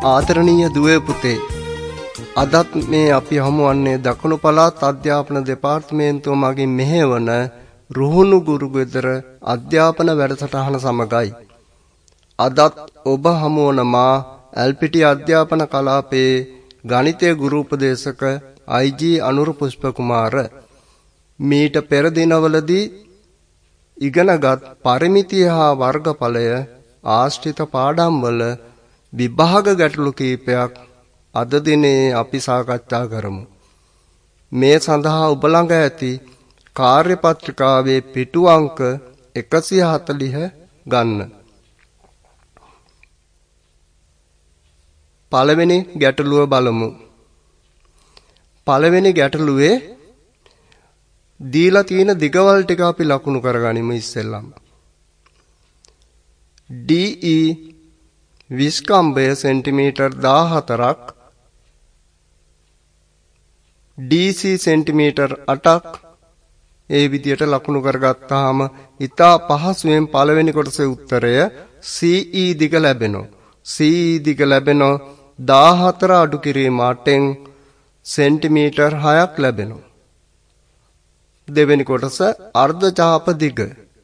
ආදරණීය දුවේ පුතේ අදත් මේ අපි හමුවන්නේ දකුණු පළාත් අධ්‍යාපන දෙපාර්තමේන්තුව මගින් මෙහෙවන රුහුණු ගුරු ගෙදර අධ්‍යාපන වැඩසටහන සමගයි. අදත් ඔබ හමුවන මා ඇල්පිටිය අධ්‍යාපන කලාපයේ ගණිතය ගුරු උපදේශක අයිජී අනුර පුෂ්ප කුමාර මීට පෙර දිනවලදී ඉගෙනගත් පරිමිතිය හා වර්ගඵලය ආශ්‍රිත පාඩම්වල විභාග ගැටලු කීපයක් අද දිනේ අපි සාකච්ඡා කරමු. මේ සඳහා ඔබ ළඟ ඇති කාර්ය පත්‍රිකාවේ පිටු අංක 140 ගන්න. පළවෙනි ගැටලුව බලමු. පළවෙනි ගැටලුවේ දීලා තියෙන දිගවල් ටික අපි ලකුණු කරගනිමු ඉස්සෙල්ලාම. DE විස්කම්බය සෙන්ටිමීටර් 14ක් DC සෙන්ටිමීටර් 8ක් ඒ විදියට ලකුණු කරගත්තාම ඉතා පහසුවෙන් පළවෙනි කොටසේ උත්තරය CE දිග ලැබෙනවා. CE දිග ලැබෙනවා 14 අඩු කිරීම 8න් සෙන්ටිමීටර් 6ක් ලැබෙනවා. දෙවෙනි කොටස අර්ධ චාප දිග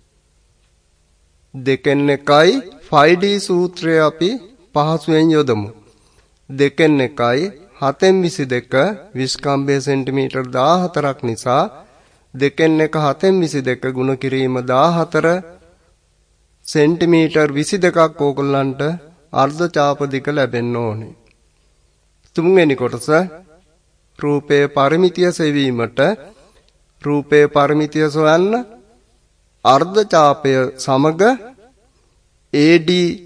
2න් 1යි 5D සූත්‍රය අපි පහසුවෙන් යොදමු. 2න් 1යි 7න් 22 විස්කම්බය සෙන්ටිමීටර් 14ක් නිසා 2න් 1 7න් 22 ගුණ කිරීම 14 සෙන්ටිමීටර් 22ක් ඕගොල්ලන්ට අර්ධ චාප දිග ලැබෙන්න ඕනේ. තුන්වෙනි කොටස රූපයේ පරිමිතිය සෙවීමට රූපයේ පරිමිතිය සොයන්න අර්ධ චාපය සමග AD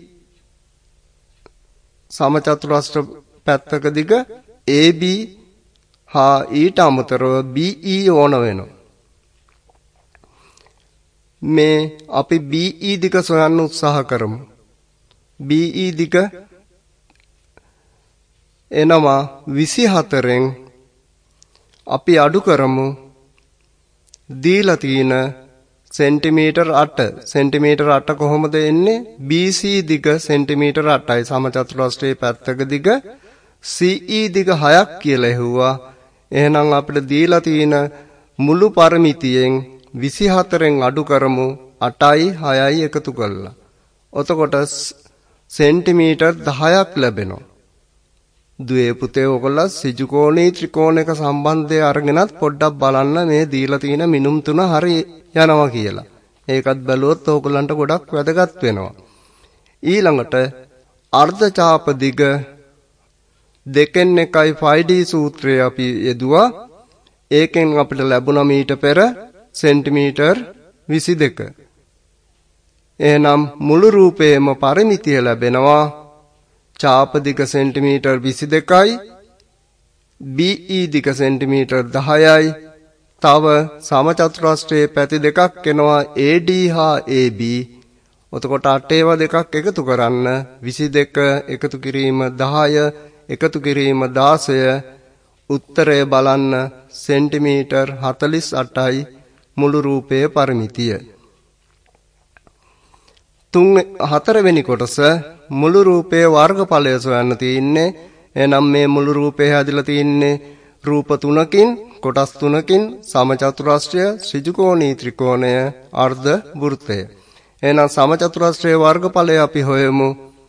සමචතුරස්‍ර පැත්තක දිග AB හා ඊට අමතරව BE ඕන වෙනවා. මේ අපි BE දිග සොයන්න උත්සාහ කරමු. BE දිග එනවා 24න් අපි අඩු කරමු දීලා තියෙන සෙන්ටිමීටර් 8 සෙන්ටිමීටර් 8 කොහොමද එන්නේ BC දිග සෙන්ටිමීටර් 8යි සමචතුරස්‍රයේ පැත්තක දිග CE දිග 6ක් කියලා එහුවා. එහෙනම් අපිට දීලා තියෙන මුළු පරිමිතියෙන් 24න් අඩු කරමු 8යි 6යි එකතු කරලා. එතකොට සෙන්ටිමීටර් 10ක් ලැබෙනවා. දුවේ පුතේ ඔයගොල්ලෝ සිජු කෝණී ත්‍රිකෝණයක සම්බන්ධය අරගෙනත් පොඩ්ඩක් බලන්න මේ දීලා තියෙන මිනුම් තුන හරි යනවා කියලා. ඒකත් බැලුවොත් ඕගොල්ලන්ට ගොඩක් වැදගත් වෙනවා. ඊළඟට අර්ධ චාප දිග 2න් 1යි 5D සූත්‍රය අපි යෙදුවා. ඒකෙන් අපිට ලැබුණා මීට පෙර සෙන්ටිමීටර් 22. එහෙනම් මුළු රූපයේම පරිමිතිය ලැබෙනවා චාප දිග සෙන්ටිමීටර් 22යි BE දිග සෙන්ටිමීටර් 10යි. තව සමචතුරස්‍රයේ පැති දෙකක් එනවා AD හා AB. එතකොට 8 ඒවා දෙකක් එකතු කරන්න 22 එකතු කිරීම 10 එකතු කිරීම 16 උත්තරය බලන්න සෙන්ටිමීටර් 48යි මුළු රූපයේ පරිමිතිය. හතරවෙනි කොටස මුළු රූපයේ වර්ගඵලය සොයන්න තියෙන්නේ. එනම් මේ මුළු රූපය හැදිලා තියෙන්නේ රූප තුනකින් කොටස් තුනකින් සමචතුරස්‍රය ත්‍රිජුකෝණී ත්‍රිකෝණය අර්ධ වෘත්තය. එහෙනම් සමචතුරස්‍රයේ වර්ගඵලය අපි හොයමු.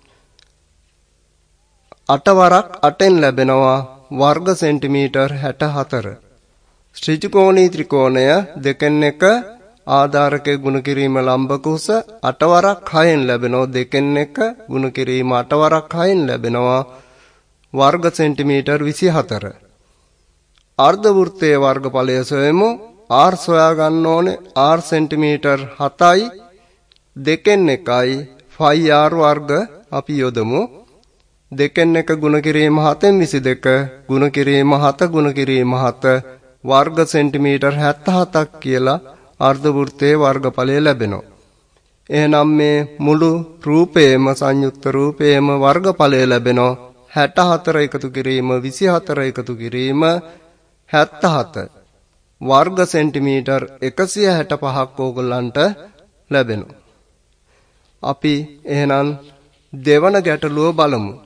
8 වරක් 8න් ලැබෙනවා වර්ග සෙන්ටිමීටර් 64. ත්‍රිජුකෝණී ත්‍රිකෝණය 2න් 1 ආධාරකයේ ගුණ කිරීම ලම්බක උස 8 වරක් 6න් ලැබෙනවා. 2න් 1 ගුණ කිරීම 8 වරක් 6න් ලැබෙනවා වර්ග සෙන්ටිමීටර් 24. අර්ධ වෘත්තයේ වර්ගඵලය සොයමු. R සොයා ගන්න ඕනේ. R සෙන්ටිමීටර් 7යි 2න් 1යි 5R වර්ග අපි යොදමු. 2න් 1 ගුණ කිරීම 7න් 22 ගුණ කිරීම 7 ගුණ කිරීම 7 වර්ග සෙන්ටිමීටර් 77ක් කියලා අර්ධ වෘත්තයේ වර්ගඵලය ලැබෙනවා. එහෙනම් මේ මුළු රූපයේම සංයුක්ත රූපයේම වර්ගඵලය ලැබෙනවා 64 එකතු කිරීම 24 එකතු කිරීම 77 වර්ග සෙන්ටිමීටර් 165ක් ඕගොල්ලන්ට ලැබෙනවා. අපි එහෙනම් දෙවන ගැටලුව බලමු.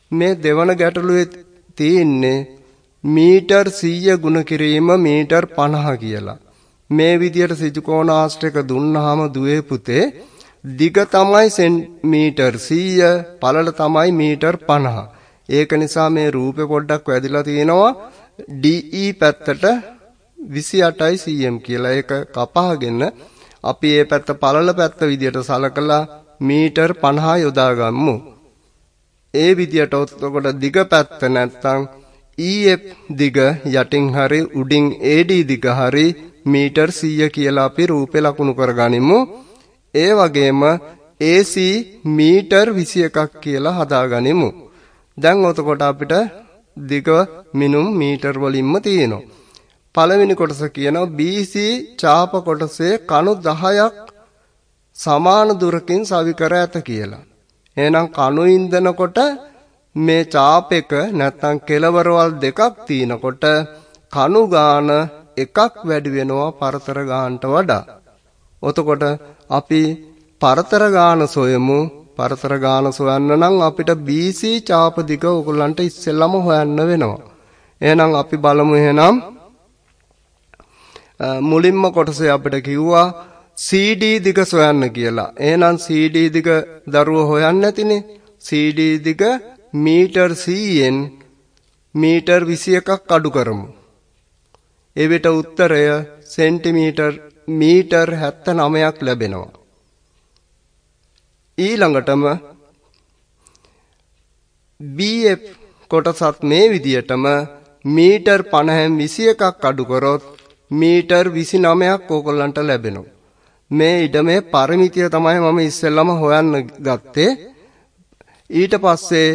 මේ දෙවන ගැටලුවේ තියෙන්නේ මීටර් 100 ගුණ කිරීම මීටර් 50 කියලා. මේ විදියට සිජුකෝණාශ්‍රයක දුන්නාම දුවේ පුතේ දිග තමයි සෙන්ටිමීටර් 100 පළල තමයි මීටර් 50. ඒක නිසා මේ රූපේ පොඩ්ඩක් වැදිලා තියෙනවා DE පැත්තට 28යි cm කියලා. ඒක කපහගෙන අපි මේ පැත්ත පළල පැත්ත විදියට සලකලා මීටර් 50 යොදාගමු. ඒ විදියට ඔතකොට දිග පැත්ත නැත්තම් EF දිග යටින් හරි උඩින් AD දිග හරි මීටර් 100 කියලා අපි රූපේ ලකුණු කරගනිමු. ඒ වගේම AC මීටර් 21ක් කියලා හදාගනිමු. දැන් ඔතකොට අපිට දිග මිනුම් මීටර් වලින්ම තියෙනවා. පළවෙනි කොටස කියනවා BC ඡාප කොටසේ කණු 10ක් සමාන දුරකින් සවි කර ඇත කියලා. එහෙනම් කණු ඉන්දනකොට මේ ඡාපෙක නැත්තම් කෙලවරවල් දෙකක් තිනකොට කණු ගාන එකක් වැඩි වෙනවා පරතර ගානට වඩා. ඔතකොට අපි පරතර ගාන සොයමු. පරතර ගාන සොයන්න නම් අපිට BC ඡාප දිග ඔයගොල්ලන්ට ඉස්සෙල්ලම හොයන්න වෙනවා. එහෙනම් අපි බලමු. එහෙනම් මුලින්ම කොටසේ අපිට කිව්වා CD දිග සොයන්න කියලා. එහෙනම් CD දිග දරුවෝ හොයන්න නැතිනේ. CD දිග මීටර් 100න් මීටර් 21ක් අඩු කරමු. එවිට උත්තරය සෙන්ටිමීටර් මීටර් 79ක් ලැබෙනවා. ඊළඟටම BF කොටසත් මේ විදියටම මීටර් 50න් 21ක් අඩු කරොත් මීටර් 29ක් ඕගොල්ලන්ට ලැබෙනවා. මේ ඉඩමේ පරිමිතිය තමයි මම ඉස්සෙල්ලම හොයන්න ගත්තේ. ඊට පස්සේ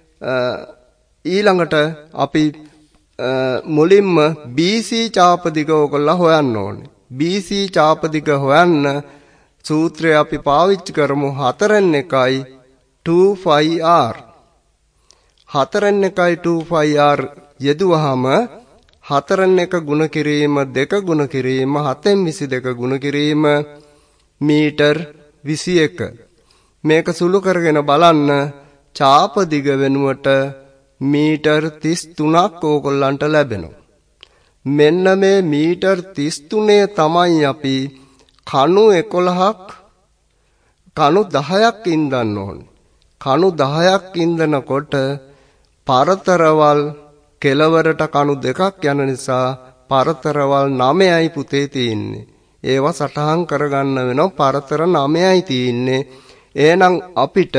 ඊළඟට අපි මුලින්ම BC ඡාප දිග ඕගොල්ලෝ හොයන්න ඕනේ. BC ඡාප දිග හොයන්න සූත්‍රය අපි පාවිච්චි කරමු 4n1 2πr. 4n1 2πr යෙදුවහම 4n1 ගුණ කිරීම 2 ගුණ කිරීම 7n22 ගුණ කිරීම මීටර් 21. මේක සුළු කරගෙන බලන්න ඡාප දිග වෙනුවට මීටර් 33ක් ඕගොල්ලන්ට ලැබෙනවා. මෙන්න මේ මීටර් 33 තමයි අපි කණු 11ක් කණු 10ක් ඉඳන්න ඕනේ. කණු 10ක් ඉඳනකොට පරතරවල් කෙලවරට කණු දෙකක් යන නිසා පරතරවල් 9යි පුතේ තියෙන්නේ. ඒවා සටහන් කරගන්න වෙනවා. පරතර 9යි තියෙන්නේ. එහෙනම් අපිට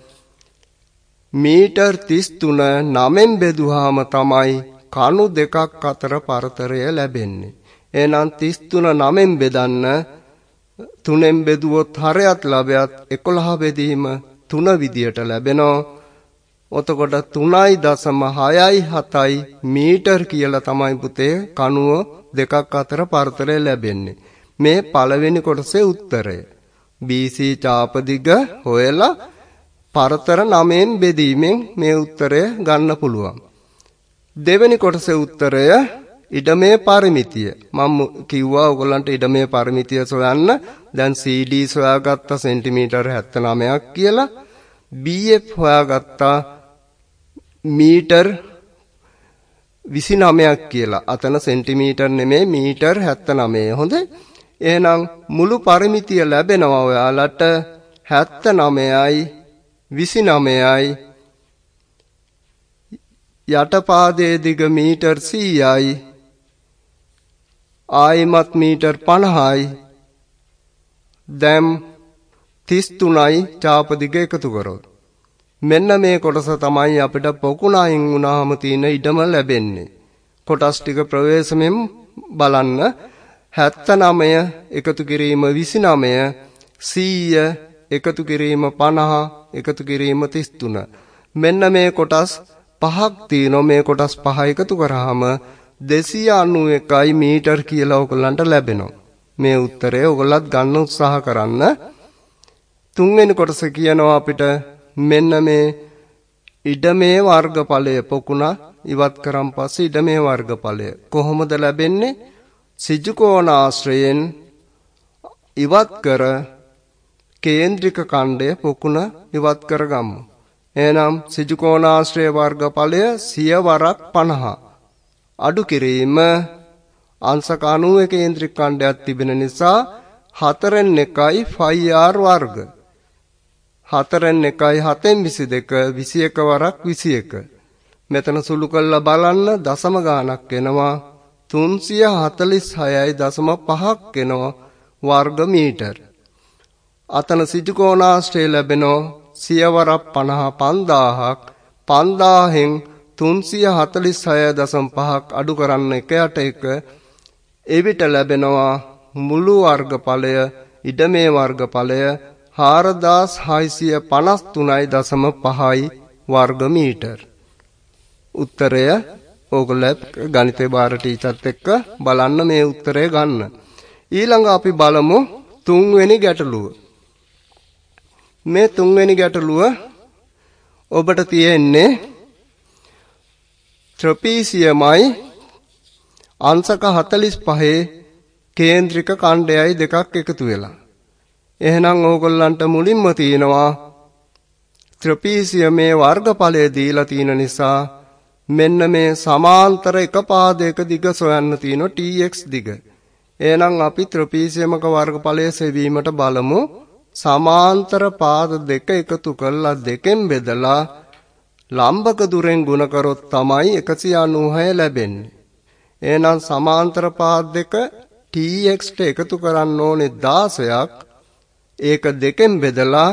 මීටර් 33 9න් බෙදුවාම තමයි කණු දෙකක් අතර පරතරය ලැබෙන්නේ. එහෙනම් 33 9න් බෙදන්න 3න් බෙදුවොත් හරයත් ලැබයත් 11 බෙදීම 3 විදියට ලැබෙනවා. ඔතකොට 3.67යි මීටර් කියලා තමයි පුතේ කණුව දෙකක් අතර පරතරය ලැබෙන්නේ. මේ පළවෙනි කොටසේ උත්තරය. BC ඡාප දිග හොයලා පරතර 9න් බෙදීමෙන් මේ උත්තරය ගන්න පුළුවන්. දෙවෙනි කොටසේ උත්තරය ඉඩමේ පරිමිතිය. මම කිව්වා ඔයගොල්ලන්ට ඉඩමේ පරිමිතිය සොයන්න. දැන් CD සොයාගත්ත සෙන්ටිමීටර් 79ක් කියලා. BF හොයාගත්තා මීටර් 29ක් කියලා. අතන සෙන්ටිමීටර් නෙමෙයි මීටර් 79. හොඳයි. එහෙනම් මුළු පරිමිතිය ලැබෙනවා ඔයාලට 79යි 29යි යටපාදයේ දිග මීටර් 100යි ආයිමත් මීටර් 50යි දැන් 33යි ඡාප දිග එකතු කරොත් මෙන්න මේ කොටස තමයි අපිට පොකුණයින් වුණාම තියෙන ඉඩම ලැබෙන්නේ. කොටස් ටික ප්‍රවේශමෙන් බලන්න 79 එකතු කිරීම 29 100 එකතු කිරීම 50 එකතු කිරීම 33. මෙන්න මේ කොටස් පහක් තියෙනවා. මේ කොටස් පහ එකතු කරාම 291යි මීටර් කියලා ඔයගොල්ලන්ට ලැබෙනවා. මේ උත්තරය ඔයගොල්ලත් ගන්න උත්සාහ කරන්න. තුන්වෙනි කොටස කියනවා අපිට මෙන්න මේ ඉඩමේ වර්ගඵලය පොකුණ ඉවත් කරන් පස්සේ ඉඩමේ වර්ගඵලය කොහොමද ලැබෙන්නේ? සිජුකෝණ ආශ්‍රයෙන් ඉවත් කර කේන්ද්‍රික ඛණ්ඩය පොකුණ ඉවත් කරගමු. එනම් සිජුකෝණාශ්‍රය වර්ගඵලය 100 වරක් 50. අඩු කිරීම අංශක 90 කේන්ද්‍රික ඛණ්ඩයක් තිබෙන නිසා 4න් 1යි 5r වර්ග. 4න් 1යි 7න් 22 21 වරක් 21. මෙතන සුළු කරලා බලන්න දශම ගානක් එනවා 346.5ක් එනවා වර්ග මීටර. අතන සිජුකෝණාශ්‍රය ලැබෙනවා 100 වරක් 50 5000න් 346.5ක් අඩු කරන්න 1 එවිට ලැබෙනවා මුළු වර්ගඵලය ඉඩමේ වර්ගඵලය 4653.5යි වර්ග මීටර. උත්තරය ඕගොල්ලෝ ගණිතේ බාර ටීචර්ත් එක්ක බලන්න මේ උත්තරය ගන්න. ඊළඟ අපි බලමු තුන්වෙනි ගැටලුව. මේ තුන්වෙනි ගැටලුව ඔබට තියෙන්නේ ත්‍රපීසියමයි අංශක 45 කේන්ද්‍රික ඛණ්ඩයයි දෙකක් එකතු වෙලා. එහෙනම් ඕගොල්ලන්ට මුලින්ම තියෙනවා ත්‍රපීසියමේ වර්ගඵලය දීලා තියෙන නිසා මෙන්න මේ සමාන්තර එක පාදයක දිග සොයන්න තියෙනවා tx දිග. එහෙනම් අපි ත්‍රපීසියමක වර්ගඵලය සෙවීමට බලමු. සමාන්තර පාද දෙක එකතු කරලා දෙකෙන් බෙදලා ලම්බක දුරෙන් ගුණ කරොත් තමයි 196 ලැබෙන්නේ. එහෙනම් සමාන්තර පාද දෙක tx ට එකතු කරන්න ඕනේ 16ක්. ඒක දෙකෙන් බෙදලා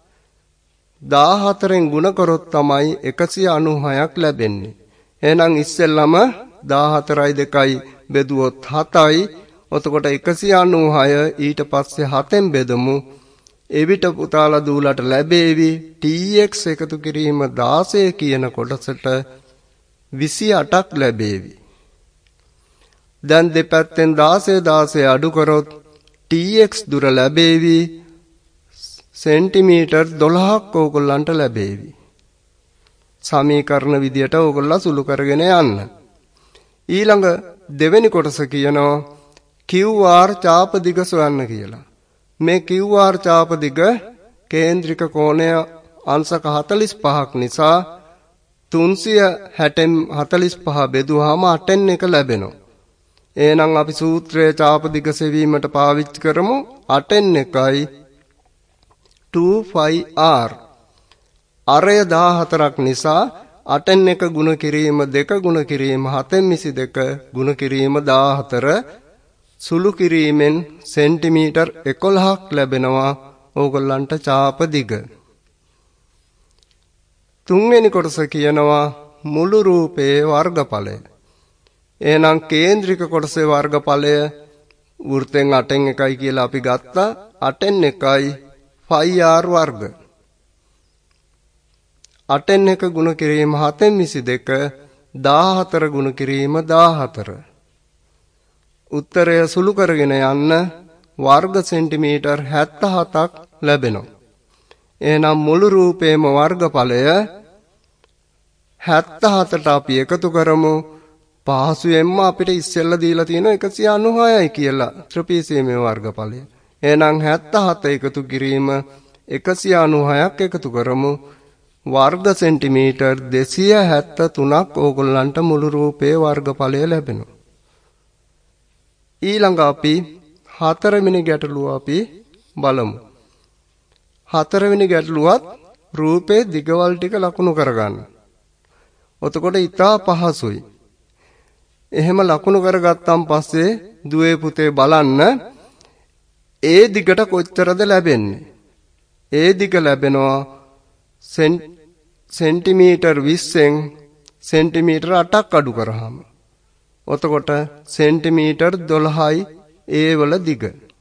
14න් ගුණ කරොත් තමයි 196ක් ලැබෙන්නේ. එහෙනම් ඉස්සෙල්ලම 14යි 2යි බෙදුවොත් 7යි. එතකොට 196 ඊට පස්සේ 7න් බෙදමු. එවිට පුතාලා දූලට ලැබෙවි tx එකතු කිරීම 16 කියන කොටසට 28ක් ලැබෙවි. දැන් දෙපැත්තෙන් 16 අඩු කරොත් tx දුර ලැබෙවි සෙන්ටිමීටර් 12ක් ඕගොල්ලන්ට ලැබෙවි. සමීකරණ විදියට ඕගොල්ලෝ සුළු කරගෙන යන්න. ඊළඟ දෙවෙනි කොටස කියනවා QR චාප දිග සොයන්න කියලා. මේ QR චාප දිග කේන්ද්‍රික කෝණය අංශක 45ක් නිසා 360/45 බෙදුවාම 8න් 1 ලැබෙනවා. එහෙනම් අපි සූත්‍රයේ චාප දිග සෙවීමට පාවිච්චි කරමු 8න් 1යි 2πr. අරය 14ක් නිසා 8න් 1 ගුණ කිරීම 2 ගුණ කිරීම 7න් 22 ගුණ කිරීම 14 සුළු කිරීමෙන් සෙන්ටිමීටර් 11ක් ලැබෙනවා ඕගොල්ලන්ට චාප දිග. තුන්වෙනි කොටස කියනවා මුළු රූපයේ වර්ගඵලය. එහෙනම් කේන්ද්‍රික කොටසේ වර්ගඵලය වෘත්තෙන් 8න් 1යි කියලා අපි ගත්තා. 8න් 1යි 5r වර්ග. 8න් 1 ගුණ කිරීම 7න් 22 14 ගුණ කිරීම 14. උත්තරය සුළු කරගෙන යන්න වර්ග සෙන්ටිමීටර් 77ක් ලැබෙනවා. එහෙනම් මුළු රූපේම වර්ගඵලය 77ට අපි එකතු කරමු. පහසුවෙන්ම අපිට ඉස්සෙල්ලා දීලා තියෙන 196යි කියලා ත්‍රිපිසීමේ වර්ගඵලය. එහෙනම් 77 එකතු කිරීම 196ක් එකතු කරමු. වර්ග සෙන්ටිමීටර් 273ක් ඕගොල්ලන්ට මුළු රූපයේ වර්ගඵලය ලැබෙනවා. ඊළඟ අපි හතරවෙනි ගැටලුව අපි බලමු. හතරවෙනි ගැටලුවත් රූපේ දිගවල් ටික ලකුණු කරගන්න. එතකොට ඊටා පහසුයි. එහෙම ලකුණු කරගත්තාන් පස්සේ දුවේ පුතේ බලන්න ඒ දිගට කොච්චරද ලැබෙන්නේ. ඒ දිග ලැබෙනවා සෙන්ටිමීටර් 20න් සෙන්ටිමීටර් 8ක් අඩු කරාම. එතකොට සෙන්ටිමීටර් 12යි ඒ වල දිග.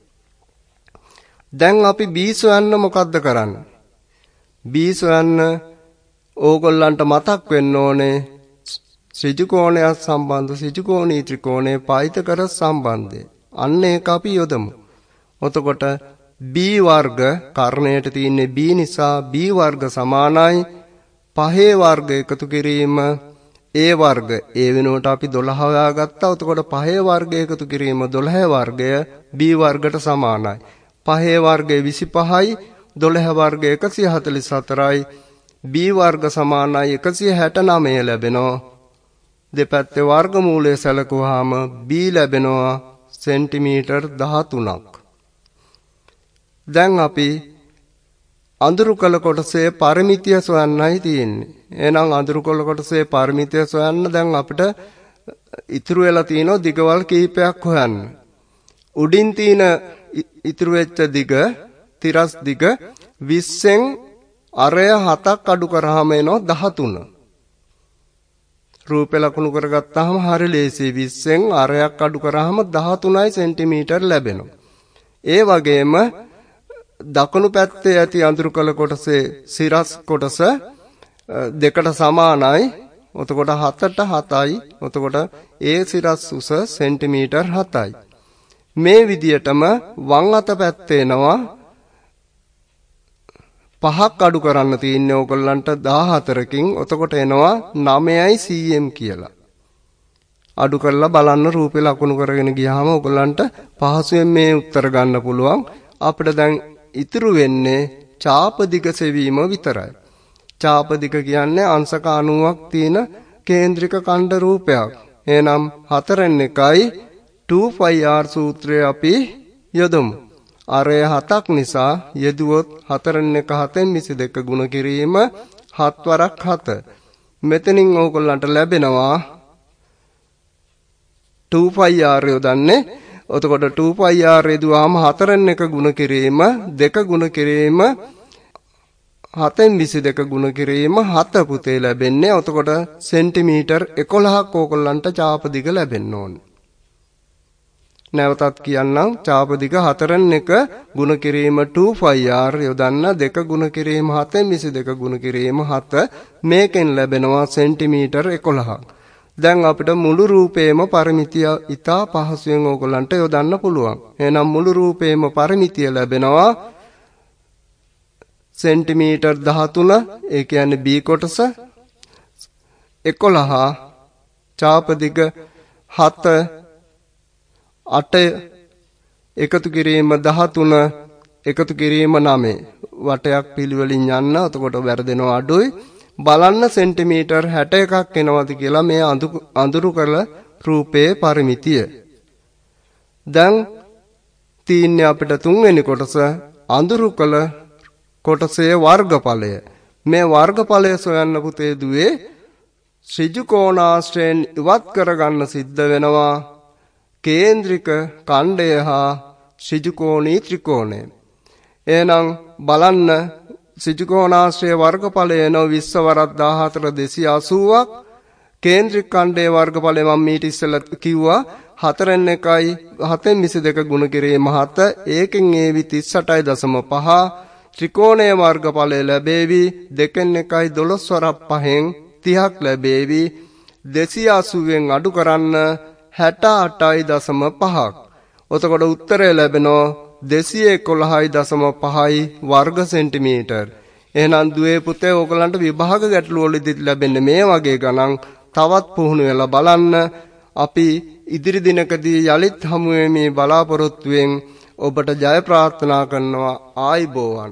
දැන් අපි B සොයන්න මොකද්ද කරන්නේ? B සොයන්න ඕගොල්ලන්ට මතක් වෙන්න ඕනේ ත්‍රිකෝණයක් සම්බන්ධ ත්‍රිකෝණී ත්‍රිකෝණයේ පයිතකර සම්බන්ධය. අන්න ඒක අපි යොදමු. එතකොට B වර්ග කර්ණයට තියෙන්නේ B නිසා B වර්ග සමානයි 5 වර්ග එකතු කිරීම A වර්ග. ඒ වෙනුවට අපි 12 හොයාගත්තා. එතකොට 5 වර්ග එකතු කිරීම 12 වර්ගය B වර්ගට සමානයි. 5 වර්ගය 25යි 12 වර්ගය 144යි b වර්ග සමානයි 169 ලැබෙනවා. දෙපැත්තේ වර්ගමූලය සැලකුවාම b ලැබෙනවා සෙන්ටිමීටර් 13ක්. දැන් අපි අඳුරු කළ කොටසේ පරිමිතිය සොයන්නයි තියෙන්නේ. එහෙනම් අඳුරු කළ කොටසේ පරිමිතිය සොයන්න දැන් අපිට ඉතුරු වෙලා තියෙනවා දිගවල් කීපයක් හොයන්න. උඩින් තියෙන ඉතුරු වෙච්ච දිග තිරස් දිග 20න් අරය 7ක් අඩු කරාම එනවා 13. රූපේ ලකුණු කරගත්තාම හරිය ලේසියි. 20න් අරයක් අඩු කරාම 13යි සෙන්ටිමීටර් ලැබෙනවා. ඒ වගේම දකුණු පැත්තේ ඇති අඳුරු කළ කොටසේ සිරස් කොටස දෙකට සමානයි. එතකොට 7ට 7යි. එතකොට ඒ සිරස් උස සෙන්ටිමීටර් 7යි. මේ විදියටම වම් අත පැත්තේ එනවා 5ක් අඩු කරන්න තියෙන්නේ ඕගොල්ලන්ට 14කින්. එතකොට එනවා 9යි cm කියලා. අඩු කරලා බලන්න රූපේ ලකුණු කරගෙන ගියාම ඕගොල්ලන්ට පහසුවෙන් මේ උත්තර ගන්න පුළුවන්. අපිට දැන් ඉතුරු වෙන්නේ ඡාප දිග සෙවීම විතරයි. ඡාප දිග කියන්නේ අංශක 90ක් තියෙන කේන්ද්‍රික ඛණ්ඩ රූපයක්. එහෙනම් 4න් 1යි 2πr සූත්‍රය අපි යොදමු. අරය 7ක් නිසා යෙදුවොත් 4න් 1 7න් 22 ගුණ කිරීම 7 වරක් 7. මෙතනින් ඕගොල්ලන්ට ලැබෙනවා 2πr යොදන්නේ. එතකොට 2πr යෙදුවාම 4න් 1 ගුණ කිරීම 2 ගුණ කිරීම 7න් 22 ගුණ කිරීම 7 පුතේ ලැබෙන්නේ. එතකොට සෙන්ටිමීටර් 11ක් ඕගොල්ලන්ට ඡාප දිග ලැබෙන්න ඕනේ. නැවතත් කියන්නම් ඡාප දිග 4න් 1 ගුණ කිරීම 2πr යොදන්න 2 ගුණ කිරීම 7න් 22 ගුණ කිරීම 7 මේකෙන් ලැබෙනවා සෙන්ටිමීටර් 11ක්. දැන් අපිට මුළු රූපේම පරිමිතිය ඉතා පහසුවෙන් ඕගොල්ලන්ට යොදන්න පුළුවන්. එහෙනම් මුළු රූපේම පරිමිතිය ලැබෙනවා සෙන්ටිමීටර් 13. ඒ කියන්නේ b කොටස 11 ඡාප දිග 7 8 එකතු කිරීම 13 එකතු කිරීම 9 වටයක් පිළිවෙලින් යන්න. එතකොට වැරදෙනවා අඩුයි. බලන්න සෙන්ටිමීටර් 61ක් එනවද කියලා මේ අඳුරු කළ රූපයේ පරිමිතිය. දැන් තියෙන්නේ අපිට තුන්වෙනි කොටස අඳුරු කළ කොටසේ වර්ගඵලය. මේ වර්ගඵලය සොයන්න පුතේ දුවේ ඍජු කෝණාශ්‍රයෙන් ඉවත් කරගන්න සිද්ධ වෙනවා කේන්ද්‍රික ඛණ්ඩය හා ඍජු කෝණී ත්‍රිකෝණය. එහෙනම් බලන්න ඍජු කෝණාශ්‍රය වර්ගඵලය එන 20 වරක් 14 280ක්. කේන්ද්‍රික ඛණ්ඩයේ වර්ගඵලය මම මීට ඉස්සෙල්ලා කිව්වා 4න් 1යි 7න් 22 ගුණ කිරීම 7. ඒකෙන් ඒවි 38.5. ත්‍රිකෝණයේ වර්ගඵලය ලැබේවි 2න් 1යි 12 වරක් 5න් 30ක් ලැබේවි. 280න් අඩු කරන්න 68.5ක්. එතකොට උත්තරය ලැබෙනවා 211.5යි වර්ග සෙන්ටිමීටර්. එහෙනම් දුවේ පුතේ ඕගලන්ට විභාග ගැටළු වලදී ලැබෙන්නේ මේ වගේ ගණන්. තවත් පුහුණු වෙලා බලන්න. අපි ඉදිරි දිනකදී යලිත් හමු වෙමි බලාපොරොත්තුෙන් ඔබට ජය ප්‍රාර්ථනා කරනවා. ආයිබෝවන්.